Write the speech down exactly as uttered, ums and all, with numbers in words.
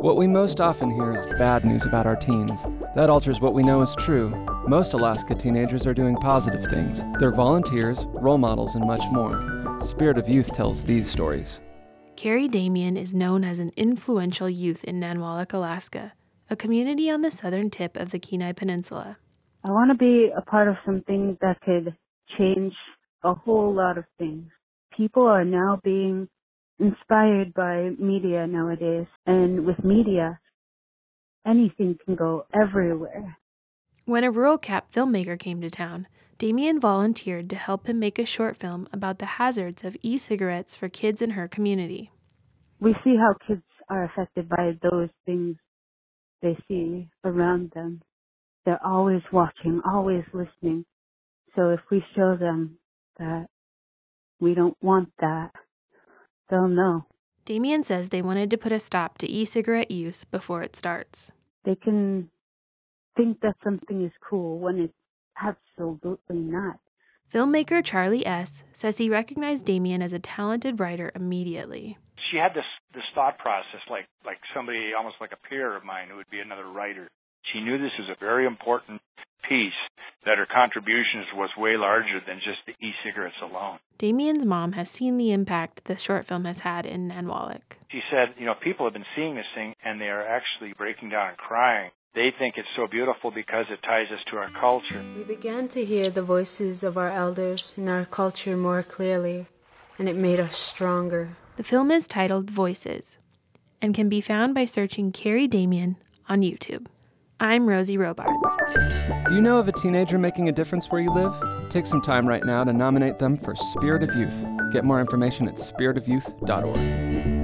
What we most often hear is bad news about our teens. That alters what we know is true. Most Alaska teenagers are doing positive things. They're volunteers, role models, and much more. Spirit of Youth tells these stories. Carrie Damian is known as an influential youth in Nanwalek, Alaska, a community on the southern tip of the Kenai Peninsula. I want to be a part of something that could change a whole lot of things. People are now being inspired by media nowadays, and with media, anything can go everywhere. When a rural Cap filmmaker came to town, Damian volunteered to help him make a short film about the hazards of e-cigarettes for kids in her community. We see how kids are affected by those things they see around them. They're always watching, always listening. So if we show them that we don't want that, they'll know. Damian says they wanted to put a stop to e-cigarette use before it starts. They can think that something is cool when it's absolutely not. Filmmaker Charlie S. says he recognized Damian as a talented writer immediately. She had this this thought process like, like somebody, almost like a peer of mine who would be another writer. She knew this was a very important piece, that her contributions was way larger than just the e-cigarettes alone. Damian's mom has seen the impact the short film has had in Nanwalek. She said, you know, people have been seeing this thing and they are actually breaking down and crying. They think it's so beautiful because it ties us to our culture. We began to hear the voices of our elders and our culture more clearly, and it made us stronger. The film is titled Voices and can be found by searching Carrie Damian on YouTube. I'm Rosie Robards. Do you know of a teenager making a difference where you live? Take some time right now to nominate them for Spirit of Youth. Get more information at spirit of youth dot org.